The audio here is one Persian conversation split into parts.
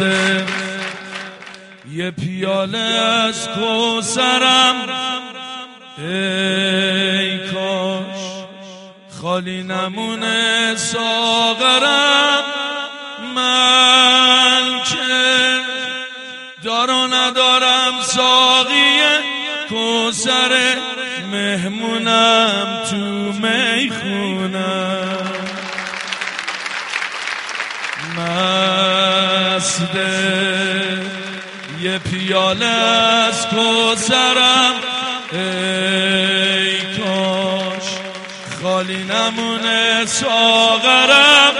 یه پیاله از کوثرم، ای کاش خالی نمونه ساغرم. من که دارو ندارم ساقی کوثر، مهمونم تو میخونم. مست یه پیاله از کوثرم، ای کاش خالی نمونه ساغرم.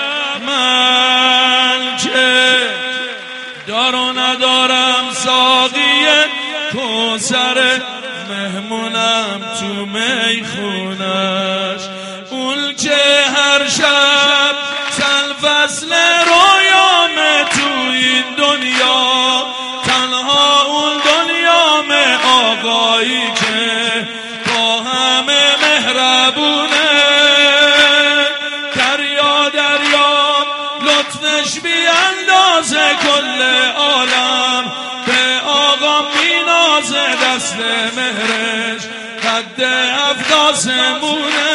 من که دارو ندارم ساقی کوثر، مهمونم تو میخونش. اون که هر شب فصل رویامه تو این دنیا، تنها اون دنیامه آقایی که با همه مهربونه. دریا دریا لطفش بیاندازه کل عالم، به آقا مینازه دست مهرش قد افغاسمونه.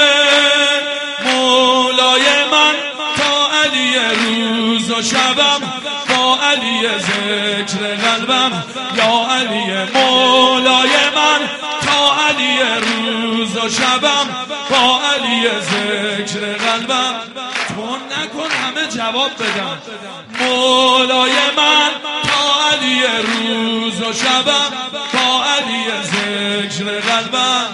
مولای من تا علی روز و شبم، با علی ذکر قلبم یا علی. مولای من تا علی روز و شبم، با علی ذکر قلبم. تو نکن همه جواب بدن. مولای من تا علی روز و شبم، با علی ذکر قلبم.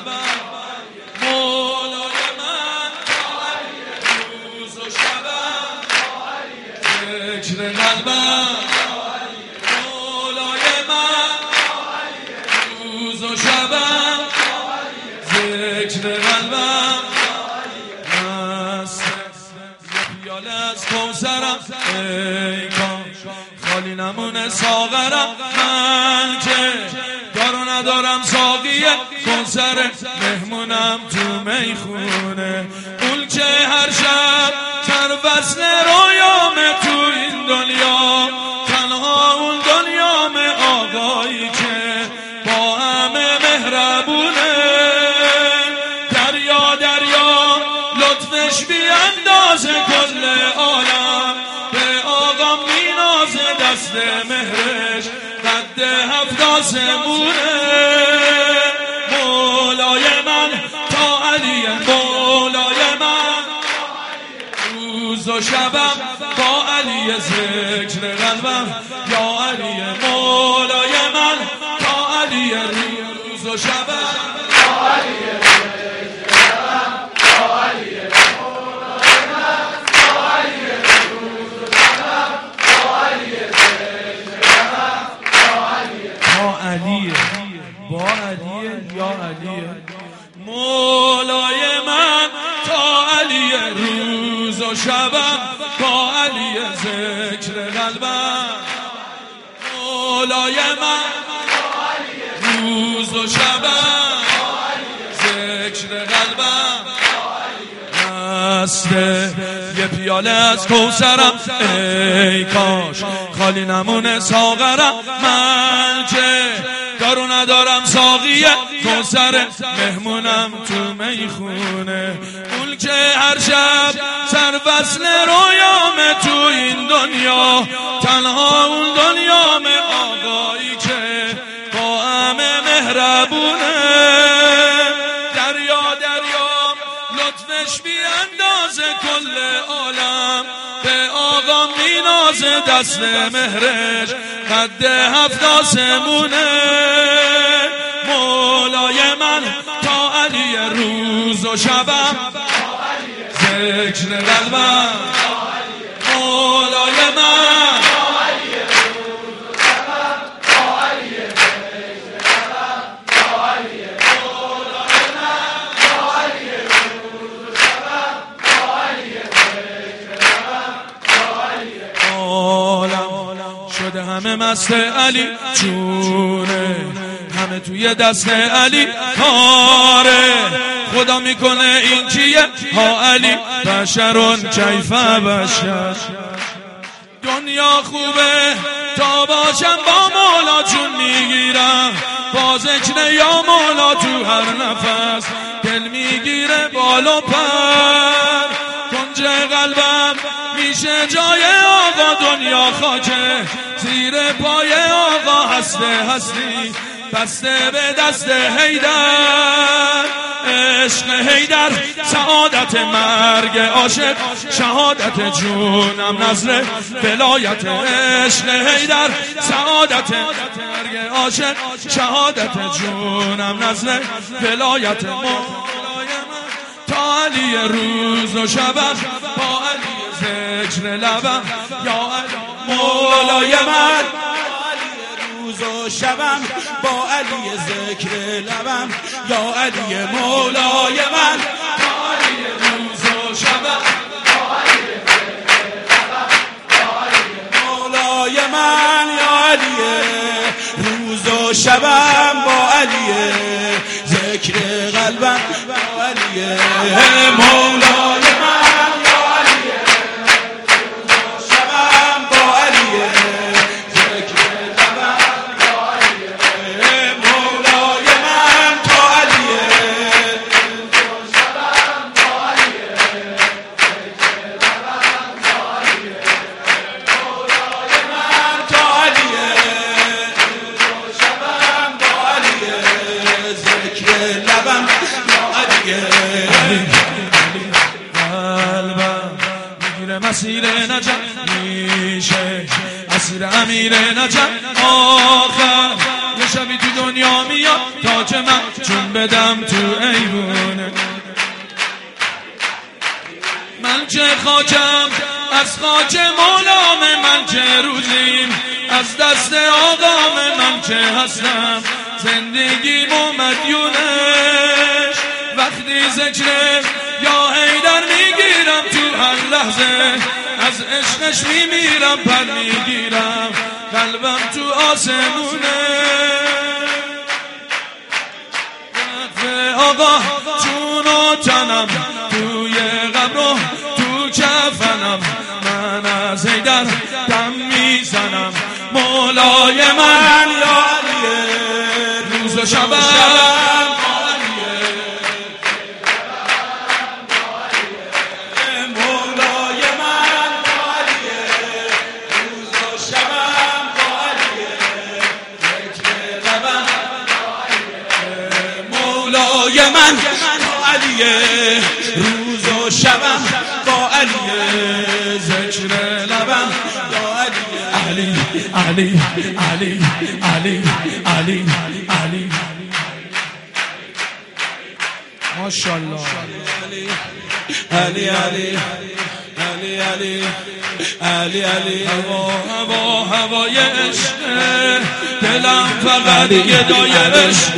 مولای من تا علی روز و شبم، با علی ذکر قلبم. مولای من تا علی روز و شبم، با علی ذکر قلبم. پیاله از کوثرم، ای کاش خالی نمونه ساغرم. من که دارو ندارم ساقی کوثر، مهمونم تو میخونه. اون که هر شب سر وصل رویامه تو این دنیا، تنها اون دنیامه آقایی که با همه مهربونه. دریا دریا لطفش بیاندازه کل عالم، به آقا مینازه دست مهرش قد افغاسمونه. مولای من تا علی، مولای من روز و شبم، با علی ذکر قلبم یا علی. مولای من تا علی روز و شبم، با علی ذکر قلبم یا علی. علیه با علیه یا علیه. مولای من تا علی روز و شبم، با علی ذکر قلبم. مولای من تا علی روز و شبم، با علی ذکر قلبم. مسته یه پیاله از کوثرم، ای کاش خالی نمونه ساغرم. من که دارو ندارم ساقی کوثر، مهمونم تو میخونه. اون که هر شب سر وصل رویامه تو این دنیا، تنها اون دنیامه آقایی که با همه مهربونه. دریا دریا لطفش بیاندازه کل عالم، به آقا مینازه دست مهرش قد افغاسمونه. مولای من تا علی روز و شبم، ذکر قلبم. مولای من شده همه مست علی جونه، همه توی دست علی کاره. خدا میکنه این کیه ها علی، بشرون کیف بشر. دنیا خوبه تا باشم با مولا چون میگیرم با ذکر یا مولا تو هر نفس دل میگیره بالا پر کنج قلبم میشه جای آقا دنیا خاکه زیر پای آقا هستی بسته به دست حیدر عشق حیدر سعادت مرگ عاشق شهادت جونم نظر ولایت عشق حیدر سعادت مرگ عاشق شهادت جونم نظر ولایت تا علی روز و شبم با علی ذکر لبم یا علی مولای من روز و شبم با علی ذکر لبم یا علی مولای من با علی روز و شبم با علی ذکر لبم یا علی مولای من یا علی روز و شبم با علی ذکر قلبم یا علی مولای من یا علی روز و شبم با علی ذکر لبم یا علی مولای من تا علی روز و شبم با علی ذکر لبم یا علی مولای من تا علی روز و شبم با علی ذکر لبم یا علی قلبم میگیره مسیر نجات میشه اسیر امیر نجات آخر یه شبی تو دنیا میاد تا که من چون بدم تو ایوونه من چه خاکم از خاک مولام من چه روزیم از دست آقام من چه هستم زندگی مدیونش وقتی ذکر یا حیدر میگیرم تو هر لحظه از عشقش میمیرم پر میگیرم قلبم تو آسمونه وقت آقا جون و تنم توی قبر و تو کفنم من از حیدر دم میزنم مولای من یا علی روز و شبم مولای من با علی روز و شبم با علی ذکر لبم یا علی علی علی علی علی علی ماشاءالله علی علی علی علی علی علی هوای عشق دلم فقط گدای عشق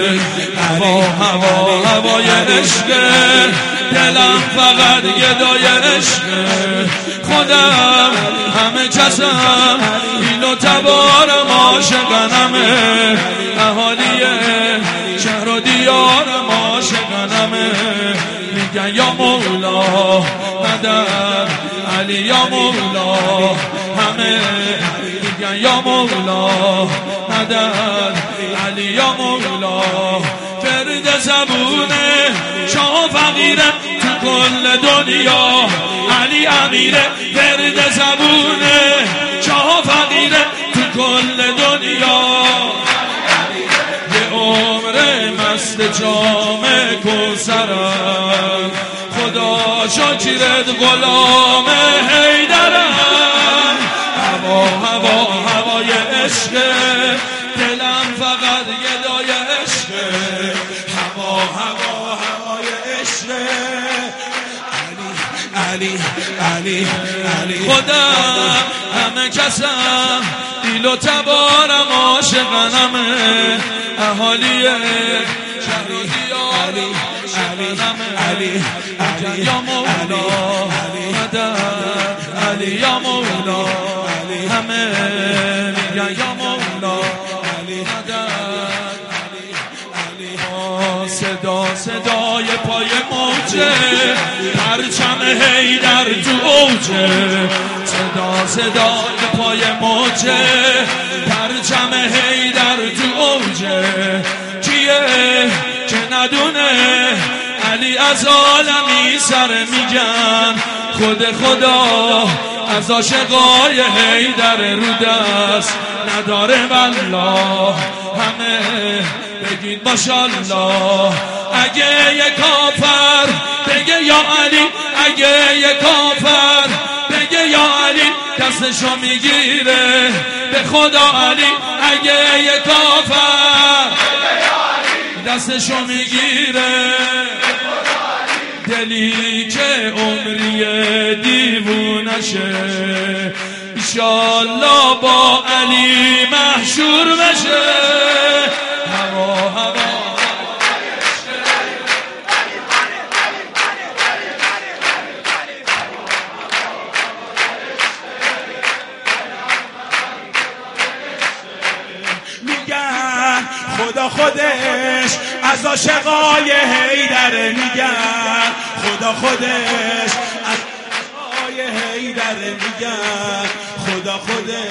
هوای عشق دلم فقط گدای عشق خودم همه کسم اینو تبارم عاشقنمه اهالی شهر و دیارم عاشقنمه میگن یا مولا مدد علی یا مولا همه میگن یا مولا مدد علی یا مولا فرد زبونه شاه فقیره تو کل دنیا علی امیره فرد زبونه شاه فقیره تو کل دنیا یه عمر مست جام کوثرم خدا شاکرت غلام حیدرم هوای عشق دلم فقط گدای عشق هوای عشق علی علی علی خدا همه کسم دیل و تبارم عاشقنمه اهالی شهر و دیار علی یا مولا مدد علی یا مولا همه میگن یا مولا مدد صدای پای موجه پرچم حیدر تو اوجه صدای پای موجه پرچم حیدر تو اوجه کیه که ندونه علی از عالمی سر میگن خود خدا از عاشقای حیدر رو دست نداره والله همه بگید ماشاءالله اگه یه کافر بگه یا علی اگه یه کافر بگه یا علی دستشو میگیره به خدا علی اگه یه کافر دستشو میگیره دلی که عمری دیوونشه انشالله با علی محشور بشه هوا هوا میگن خدا خودش از عاشقای حیدر میگن خدا خودش از عاشقای حیدر میگن خدا خودش